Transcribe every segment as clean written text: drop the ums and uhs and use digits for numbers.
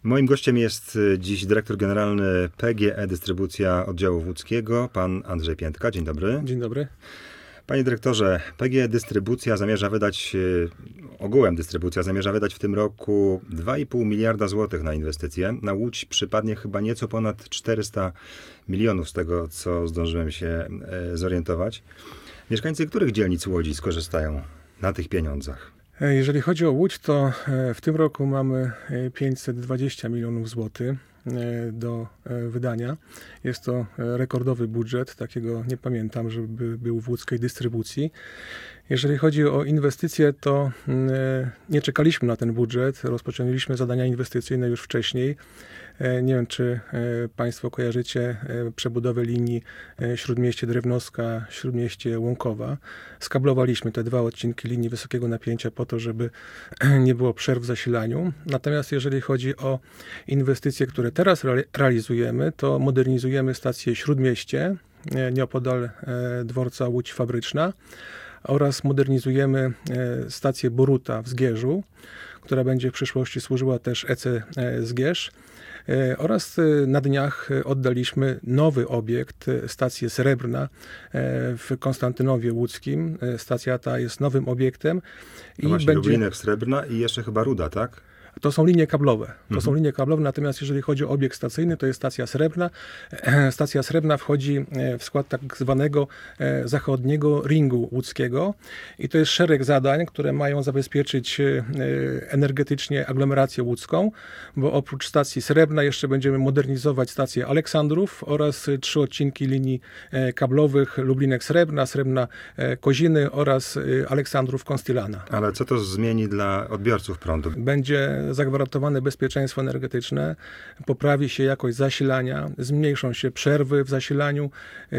Moim gościem jest dziś dyrektor generalny PGE Dystrybucja Oddziału Łódzkiego, pan Andrzej Piętka. Dzień dobry. Dzień dobry. Panie dyrektorze, PGE Dystrybucja zamierza wydać, ogółem dystrybucja zamierza wydać w tym roku 2,5 miliarda złotych na inwestycje. Na Łódź przypadnie chyba nieco ponad 400 milionów z tego, co zdążyłem się zorientować. Mieszkańcy których dzielnic Łodzi skorzystają na tych pieniądzach? Jeżeli chodzi o Łódź, to w tym roku mamy 520 milionów złotych do wydania. Jest to rekordowy budżet, takiego nie pamiętam, żeby był w łódzkiej dystrybucji. Jeżeli chodzi o inwestycje, to nie czekaliśmy na ten budżet, rozpoczęliśmy zadania inwestycyjne już wcześniej. Nie wiem, czy Państwo kojarzycie przebudowę linii Śródmieście-Drewnowska, Śródmieście-Łąkowa. Skablowaliśmy te dwa odcinki linii wysokiego napięcia po to, żeby nie było przerw w zasilaniu. Natomiast jeżeli chodzi o inwestycje, które teraz realizujemy, to modernizujemy stację Śródmieście, nieopodal dworca Łódź Fabryczna, oraz modernizujemy stację Boruta w Zgierzu, która będzie w przyszłości służyła też EC Zgierz. Oraz na dniach oddaliśmy nowy obiekt, stację Srebrna w Konstantynowie Łódzkim. Stacja ta jest nowym obiektem. No właśnie, Lublinek, Srebrna i jeszcze chyba Ruda, tak? To są linie kablowe. Są linie kablowe, natomiast jeżeli chodzi o obiekt stacyjny, to jest stacja Srebrna. Stacja Srebrna wchodzi w skład tak zwanego zachodniego ringu łódzkiego i to jest szereg zadań, które mają zabezpieczyć energetycznie aglomerację łódzką, bo oprócz stacji Srebrna jeszcze będziemy modernizować stację Aleksandrów oraz 3 odcinki linii kablowych Lublinek Srebrna, Srebrna Koziny oraz Aleksandrów Konstilana. Ale co to zmieni dla odbiorców prądu? Będzie zagwarantowane bezpieczeństwo energetyczne, poprawi się jakość zasilania, zmniejszą się przerwy w zasilaniu,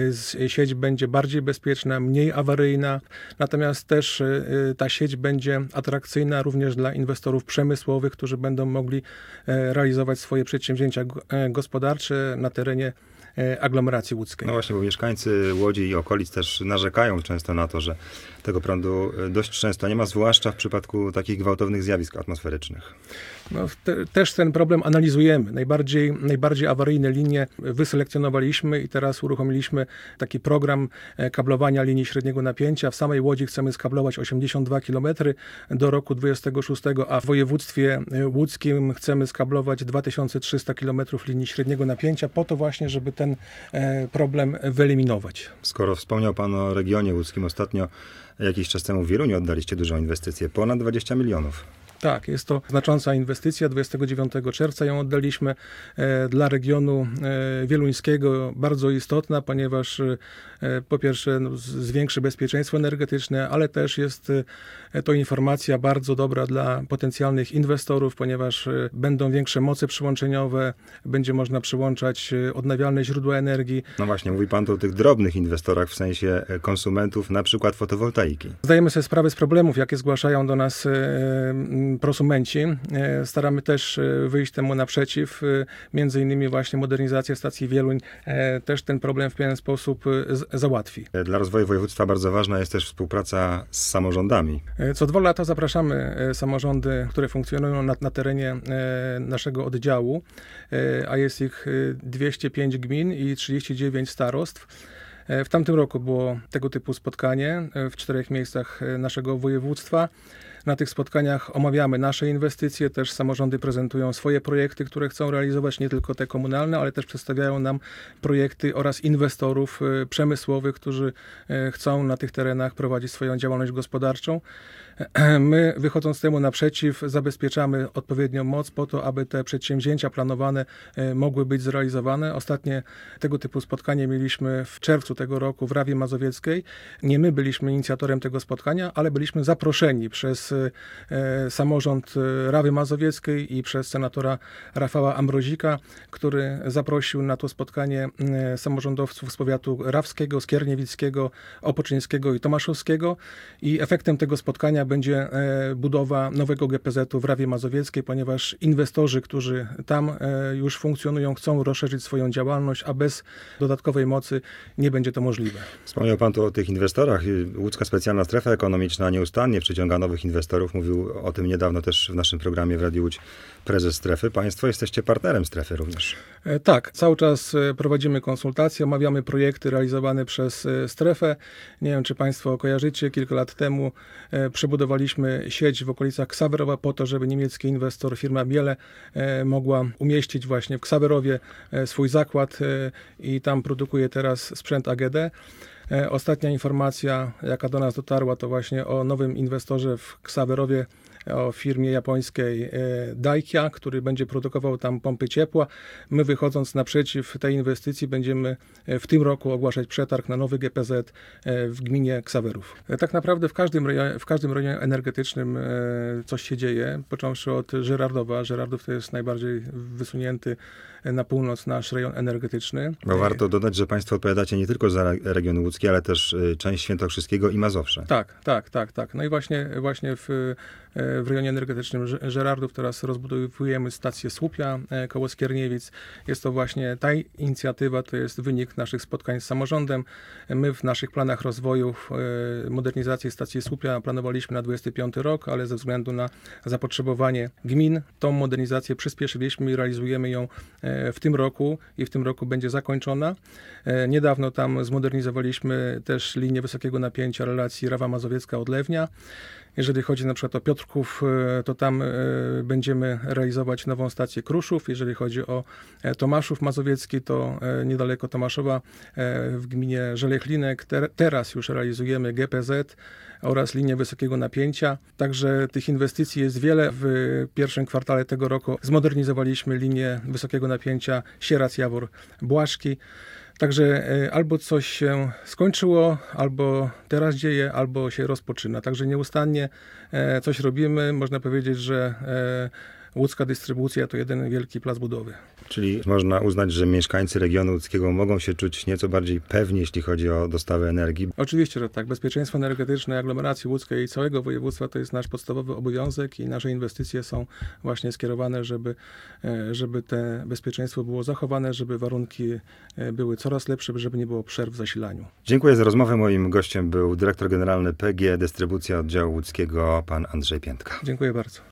sieć będzie bardziej bezpieczna, mniej awaryjna, natomiast też ta sieć będzie atrakcyjna również dla inwestorów przemysłowych, którzy będą mogli realizować swoje przedsięwzięcia gospodarcze na terenie aglomeracji łódzkiej. No właśnie, bo mieszkańcy Łodzi i okolic też narzekają często na to, że tego prądu dość często nie ma, zwłaszcza w przypadku takich gwałtownych zjawisk atmosferycznych. No, też ten problem analizujemy. Najbardziej awaryjne linie wyselekcjonowaliśmy i teraz uruchomiliśmy taki program kablowania linii średniego napięcia. W samej Łodzi chcemy skablować 82 km do roku 26, a w województwie łódzkim chcemy skablować 2300 km linii średniego napięcia po to właśnie, żeby ten problem wyeliminować. Skoro wspomniał pan o regionie łódzkim, ostatnio jakiś czas temu w Wieluniu oddaliście dużą inwestycję, ponad 20 milionów. Tak, jest to znacząca inwestycja. 29 czerwca ją oddaliśmy dla regionu wieluńskiego. Bardzo istotna, ponieważ po pierwsze zwiększy bezpieczeństwo energetyczne, ale też jest to informacja bardzo dobra dla potencjalnych inwestorów, ponieważ będą większe moce przyłączeniowe, będzie można przyłączać odnawialne źródła energii. No właśnie, mówi pan tu o tych drobnych inwestorach, w sensie konsumentów, na przykład fotowoltaiki. Zdajemy sobie sprawę z problemów, jakie zgłaszają do nas prosumenci. Staramy też wyjść temu naprzeciw. Między innymi właśnie modernizacja stacji Wieluń też ten problem w pewien sposób załatwi. Dla rozwoju województwa bardzo ważna jest też współpraca z samorządami. Co 2 lata zapraszamy samorządy, które funkcjonują na terenie naszego oddziału, a jest ich 205 gmin i 39 starostw. W tamtym roku było tego typu spotkanie w 4 miejscach naszego województwa. Na tych spotkaniach omawiamy nasze inwestycje, też samorządy prezentują swoje projekty, które chcą realizować, nie tylko te komunalne, ale też przedstawiają nam projekty oraz inwestorów przemysłowych, którzy chcą na tych terenach prowadzić swoją działalność gospodarczą. My, wychodząc temu naprzeciw, zabezpieczamy odpowiednią moc po to, aby te przedsięwzięcia planowane mogły być zrealizowane. Ostatnie tego typu spotkanie mieliśmy w czerwcu tego roku w Rawie Mazowieckiej. Nie my byliśmy inicjatorem tego spotkania, ale byliśmy zaproszeni przez samorząd Rawy Mazowieckiej i przez senatora Rafała Ambrozika, który zaprosił na to spotkanie samorządowców z powiatu rawskiego, skierniewickiego, opoczyńskiego i tomaszowskiego i efektem tego spotkania będzie budowa nowego GPZ-u w Rawie Mazowieckiej, ponieważ inwestorzy, którzy tam już funkcjonują, chcą rozszerzyć swoją działalność, a bez dodatkowej mocy nie będzie to możliwe. Wspomniał pan tu o tych inwestorach. Łódzka Specjalna Strefa Ekonomiczna nieustannie przyciąga nowych inwestorów inwestorów. Mówił o tym niedawno też w naszym programie w Radiu Łódź prezes strefy. Państwo jesteście partnerem strefy również. Tak, cały czas prowadzimy konsultacje, omawiamy projekty realizowane przez strefę. Nie wiem, czy Państwo kojarzycie, kilka lat temu przebudowaliśmy sieć w okolicach Ksawerowa po to, żeby niemiecki inwestor, firma Miele, mogła umieścić właśnie w Ksawerowie swój zakład i tam produkuje teraz sprzęt AGD. Ostatnia informacja, jaka do nas dotarła, to właśnie o nowym inwestorze w Ksawerowie, o firmie japońskiej Daikia, który będzie produkował tam pompy ciepła. My, wychodząc naprzeciw tej inwestycji, będziemy w tym roku ogłaszać przetarg na nowy GPZ w gminie Ksawerów. Tak naprawdę w każdym rejonie energetycznym coś się dzieje, począwszy od Żyrardowa. Żyrardów to jest najbardziej wysunięty na północ nasz rejon energetyczny. Bo warto dodać, że Państwo odpowiadacie nie tylko za region łódzki, ale też część Świętokrzyskiego i Mazowsze. Tak. No i właśnie w rejonie energetycznym Żyrardów teraz rozbudowujemy stację Słupia koło Skierniewic. Jest to właśnie ta inicjatywa, to jest wynik naszych spotkań z samorządem. My w naszych planach rozwoju modernizacji stacji Słupia planowaliśmy na 25 rok, ale ze względu na zapotrzebowanie gmin tą modernizację przyspieszyliśmy i realizujemy ją w tym roku i w tym roku będzie zakończona. Niedawno tam zmodernizowaliśmy też linię wysokiego napięcia relacji Rawa Mazowiecka-Odlewnia. Jeżeli chodzi na przykład o Piotrków, to tam będziemy realizować nową stację Kruszów. Jeżeli chodzi o Tomaszów Mazowiecki, to niedaleko Tomaszowa w gminie Żelechlinek teraz już realizujemy GPZ oraz linię wysokiego napięcia. Także tych inwestycji jest wiele. W pierwszym kwartale tego roku zmodernizowaliśmy linię wysokiego napięcia Sierac-Jawor-Błaszki. Także albo coś się skończyło, albo teraz dzieje, albo się rozpoczyna. Także nieustannie coś robimy. Można powiedzieć, że łódzka dystrybucja to jeden wielki plac budowy. Czyli można uznać, że mieszkańcy regionu łódzkiego mogą się czuć nieco bardziej pewni, jeśli chodzi o dostawę energii. Oczywiście, że tak. Bezpieczeństwo energetyczne aglomeracji łódzkiej i całego województwa to jest nasz podstawowy obowiązek i nasze inwestycje są właśnie skierowane, żeby te bezpieczeństwo było zachowane, żeby warunki były coraz lepsze, żeby nie było przerw w zasilaniu. Dziękuję za rozmowę. Moim gościem był dyrektor generalny PGE Dystrybucja Oddziału Łódzkiego, pan Andrzej Piętka. Dziękuję bardzo.